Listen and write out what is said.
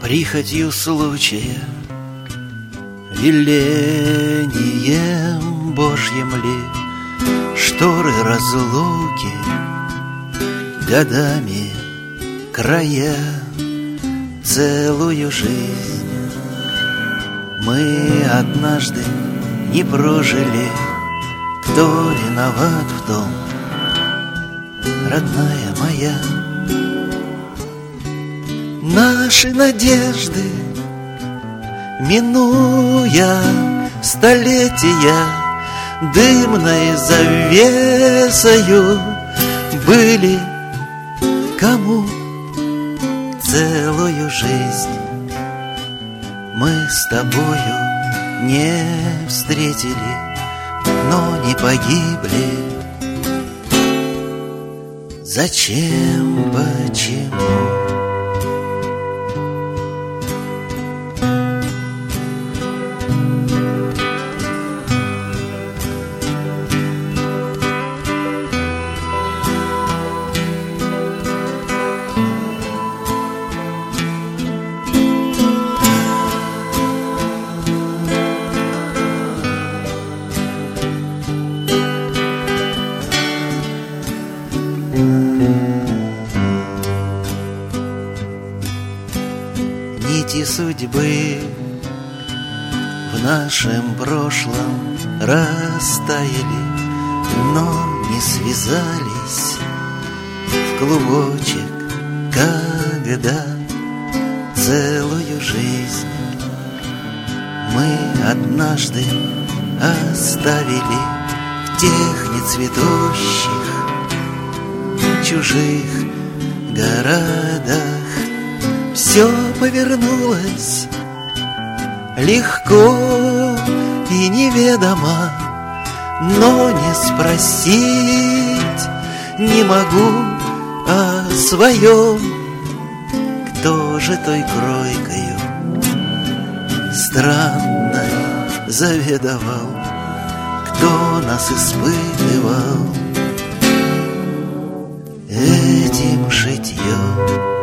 Прихотью случая, велением Божьим ли, шторы разлуки годами края, целую жизнь мы однажды не прожили. Кто виноват в том, родная моя? Наши надежды, минуя столетия, дымной завесою были кому целую жизнь мы с тобою не встретили, но не погибли. Зачем, почему? Нити судьбы в нашем прошлом растаяли, но не связались в клубочек, когда целую жизнь мы однажды оставили в тех нецветущих чужих городах. Все повернулось легко и неведомо, но не спросить не могу о своем. Кто же той кройкою странной заведовал? Кто нас испытывал этим шитьем?